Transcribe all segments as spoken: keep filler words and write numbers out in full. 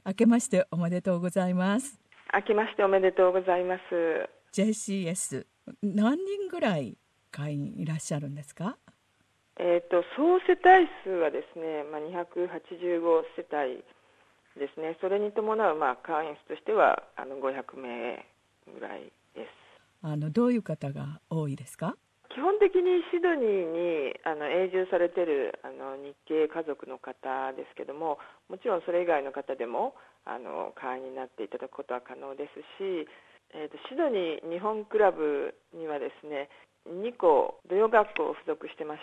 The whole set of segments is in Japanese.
明けましておめでとうございます。 明けましておめでとうございます。 ジェイシーエス 何人ぐらい会員いらっしゃるんですか？ えーと、総世帯数はですね、まあ、にひゃくはちじゅうご世帯ですね。それに伴う、まあ、会員数としてはあのごひゃくめいぐらいです。 あのどういう方が多いですか？ 基本的にシドニーにあの永住されているあの日系家族の方ですけども、もちろんそれ以外の方でもあの会員になっていただくことは可能ですし、えーと、シドニー日本クラブにはですね、にこ土曜学校を付属してまして、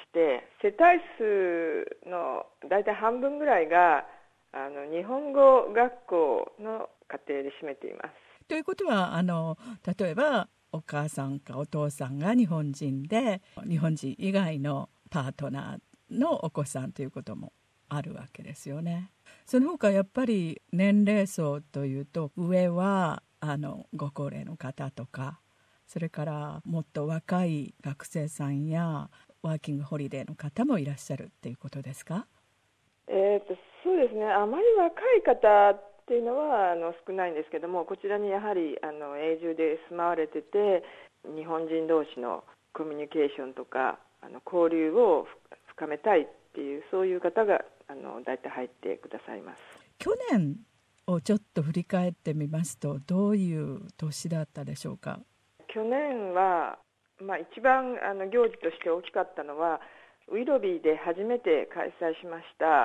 世帯数の大体半分ぐらいがあの日本語学校の家庭で占めています。 ということはあの例えばお母さんかお父さんが日本人で日本人以外のパートナーのお子さんということもあるわけですよね。その他やっぱり年齢層というと上はあのご高齢の方とか、それからもっと若い学生さんやワーキングホリデーの方もいらっしゃるっていうことですか？ えーと、そうですね、あまり若い方っていうのはあの少ないんですけども、こちらにやはりあの永住で住まわれてて、日本人同士のコミュニケーションとかあの交流を深めたいっていう、そういう方があの大体入ってくださいます。 去年をちょっと振り返ってみますとどういう年だったでしょうか？ 去年は、まあ、一番あの行事として大きかったのは、ウィロビーで初めて開催しました、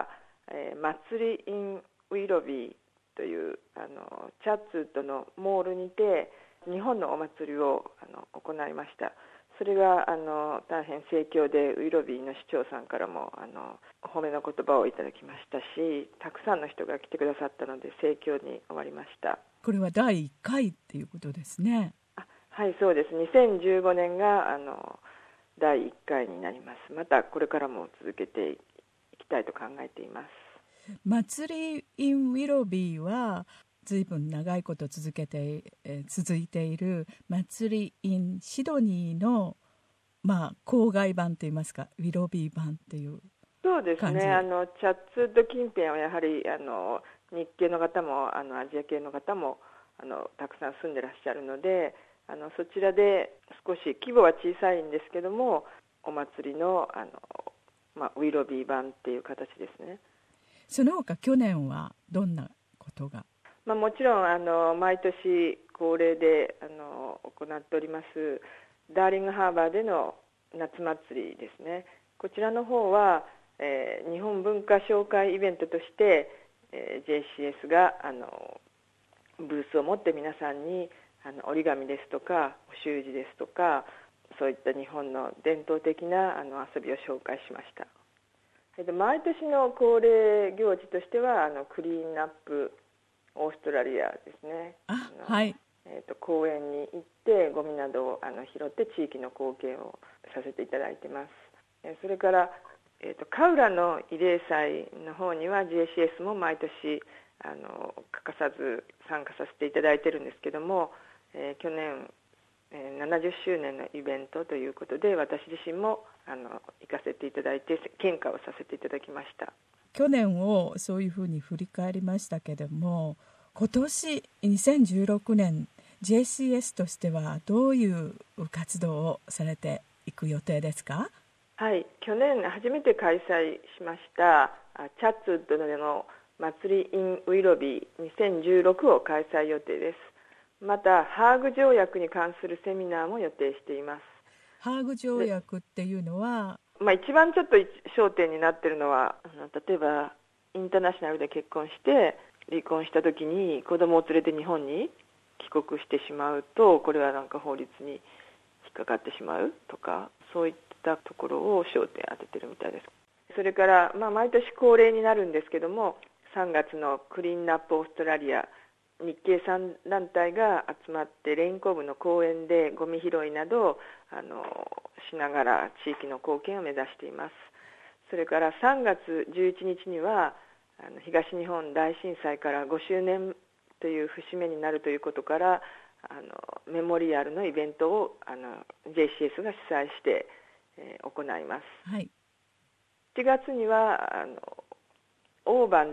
えー、祭り in ウィロビーというあのチャッツウッドのモールにて日本のお祭りをあの行いました。それがあの大変盛況で、ウィロビーの市長さんからもあの褒めの言葉をいただきましたし、たくさんの人が来てくださったので盛況に終わりました。 これはだいいっかいっていうことですね。 あ、はい、そうです。にせんじゅうごねんがあのだいいっかいになります。またこれからも続けていきたいと考えています。 祭り in ウィロビーは随分長いこと続けて、えー続いている祭り in シドニーの、まあ、郊外版といいますかウィロビー版っていうそうですね。 感じで。 あのチャッツウッド近辺はやはりあの日系の方もあのアジア系の方もあのたくさん住んでらっしゃるので、あのそちらで少し規模は小さいんですけども、お祭りのあの、まあ、ウィロビー版っていう形ですね。 その他去年はどんなことが？ まあ、もちろんあの毎年恒例であの行っておりますダーリングハーバーでの夏祭りですね。こちらの方は、えー日本文化紹介イベントとして、えー ジェイシーエス があのブースを持って皆さんにあの折り紙ですとかお習字ですとか、そういった日本の伝統的なあの遊びを紹介しました。それで毎年の恒例行事としてはあのクリーンアップオーストラリアですね。 あ、 あの、 はい。 えーと、公園に行ってゴミなどをあの拾って地域の貢献をさせていただいてます。えーそれから、えーと、カウラの慰霊祭の方には ジェイシーエス も毎年あの欠かさず参加させていただいているんですけども、えー去年、えーななじゅっしゅうねんのイベントということで、私自身もあの行かせていただいて献花をさせていただきました。 去年をそういうふうに振り返りましたけども、今年にせんじゅうろくねん ジェイシーエス としてはどういう活動をされていく予定ですか？ はい、去年初めて開催しましたあチャッツウッドでの祭り in ウィロビーにせんじゅうろくを開催予定です。またハーグ条約に関するセミナーも予定しています。 ハーグ条で、 約っていうのは？ まあ、一番ちょっと焦点になっているのは、あの例えばインターナショナルで結婚して離婚した時に子供を連れて日本に帰国してしまうと、これはなんか法律に引っかかってしまうとか、そういったところを焦点当ててるみたいです。それから、まあ、毎年恒例になるんですけども、さんがつのクリーンナップオーストラリア、日系さん団体が集まってレインコーブの公園でゴミ拾いなどをあのしながら地域の貢献を目指しています。それからさんがつじゅういちにちにはあの東日本大震災からごしゅうねんという節目になるということから、あのメモリアルのイベントをあの ジェイシーエス が主催して、えー行います。 はい。 しちがつにはあのオーバンで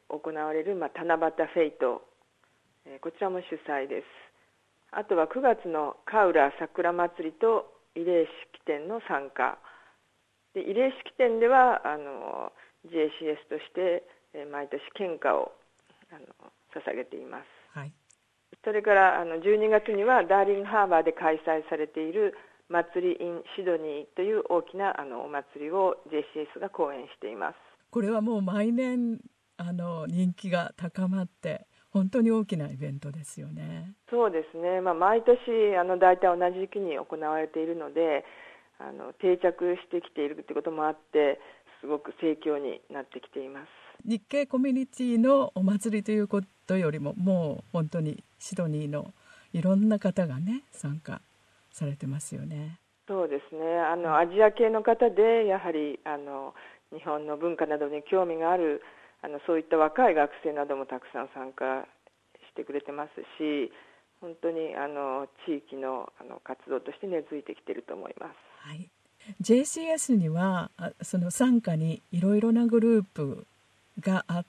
行われる、まあ、七夕フェイト、えー、こちらも主催です。あとはくがつのカウラ桜祭りと慰霊式典の参加で、慰霊式典ではあの ジェーシーエス として、えー、毎年献花をあの捧げています。 はい、 それからあのじゅうにがつにはダーリングハーバーで開催されている祭り in シドニーという大きなあのお祭りを ジェーシーエス が講演しています。 これはもう毎年あの人気が高まって本当に大きなイベントですよね。 そうですね、まあ、毎年あの大体同じ時期に行われているので、あの定着してきているということもあってすごく盛況になってきています。 日系コミュニティのお祭りということよりももう本当にシドニーのいろんな方がね参加されてますよね。 そうですね、あのアジア系の方でやはりあの日本の文化などに興味があるあのそういった若い学生などもたくさん参加してくれてますし、本当にあの地域の、あの活動として根付いてきていると思います。 はい、ジェーシーエス にはその傘下にいろいろなグループがあって、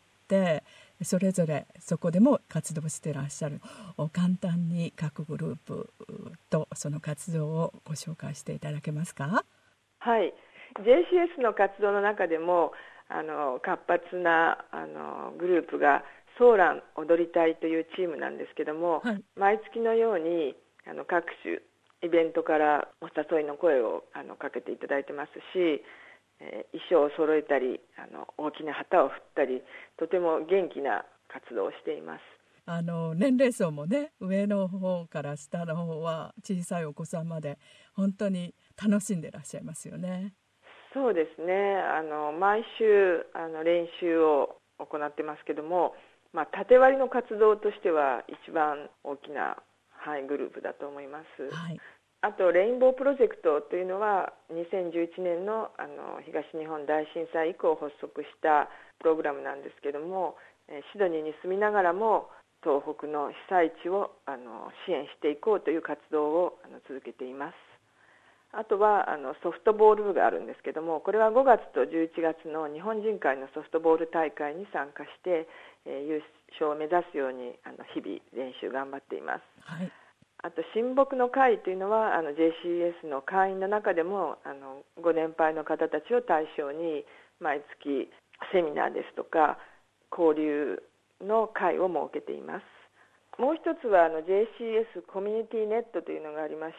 それぞれそこでも活動してらっしゃる。簡単に各グループとその活動をご紹介していただけますか？ はい、ジェーシーエス の活動の中でもあの活発なあのグループがソーラン踊り隊というチームなんですけども、 はい、 毎月のようにあの各種イベントからお誘いの声をあのかけていただいてますし、えー、衣装を揃えたりあの大きな旗を振ったり、とても元気な活動をしています。 あの年齢層もね、上の方から下の方は小さいお子さんまで本当に楽しんでらっしゃいますよね。 そうですね、あの毎週あの練習を行ってますけども、まあ、縦割りの活動としては一番大きな、はい、グループだと思います。 はい、 あとレインボープロジェクトというのはにせんじゅういちねん の, あの東日本大震災以降発足したプログラムなんですけども、シドニーに住みながらも東北の被災地をあの支援していこうという活動をあの続けています。あとはあのソフトボール部があるんですけども、これはごがつとじゅういちがつの日本人会のソフトボール大会に参加して、えー、優勝を目指すようにあの日々練習頑張っています。 はい、 あと親睦の会というのはあの ジェーシーエス の会員の中でもあのご年配の方たちを対象に毎月セミナーですとか交流の会を設けています。もう一つはあの ジェーシーエス コミュニティネットというのがありまして、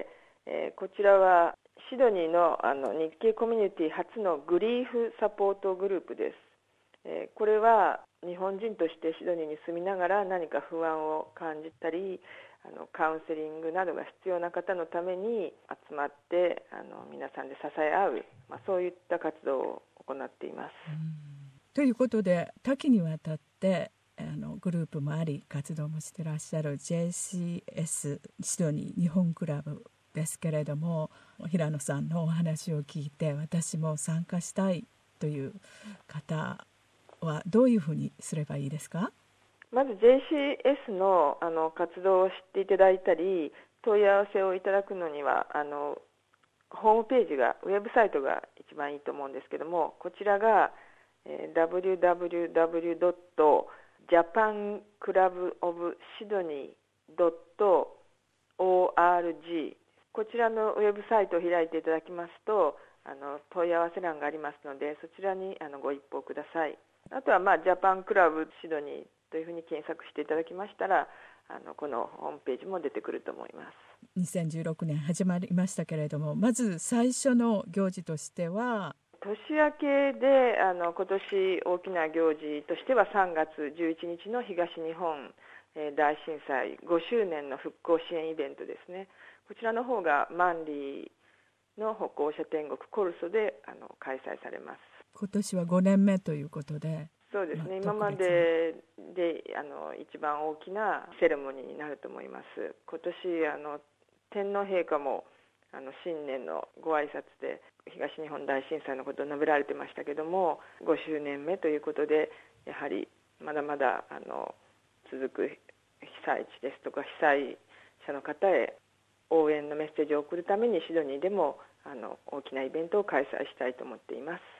えー、こちらはシドニー の, あの日系コミュニティ初のグリーフサポートグループです。えー、これは日本人としてシドニーに住みながら何か不安を感じたり、あのカウンセリングなどが必要な方のために集まってあの皆さんで支え合う、まあ、そういった活動を行っています。 ということで多岐にわたってあのグループもあり活動もしてらっしゃる ジェーシーエス シドニー日本クラブですけれども、平野さんのお話を聞いて私も参加したいという方はどういうふうにすればいいですか？ まず ジェーシーエス の, あの活動を知っていただいたり問い合わせをいただくのにはあのホームページがウェブサイトが一番いいと思うんですけども、こちらが、えー、ダブリューダブリューダブリュードットジャパンクラブオブシドニードットオーアールジー、 こちらのウェブサイトを開いていただきますとあの問い合わせ欄がありますので、そちらにあのご一報ください。あとは、まあ、ジャパンクラブシドニーというふうに検索していただきましたらあのこのホームページも出てくると思います。 にせんじゅうろくねん始まりましたけれども、まず最初の行事としては年明けであの今年大きな行事としてはさんがつじゅういちにちの東日本大震災ごしゅうねんの復興支援イベントですね。こちらの方がマンリーの歩行者天国コルソであの開催されます。 今年はごねんめということで、 そうですね、 まあ、 今までであの一番大きなセレモニーになると思います。今年あの天皇陛下もあの新年のご挨拶で東日本大震災のことを述べられてましたけども、ごしゅうねんめということでやはりまだまだあの続く被災地ですとか被災者の方へ応援のメッセージを送るためにシドニーでもあの大きなイベントを開催したいと思っています。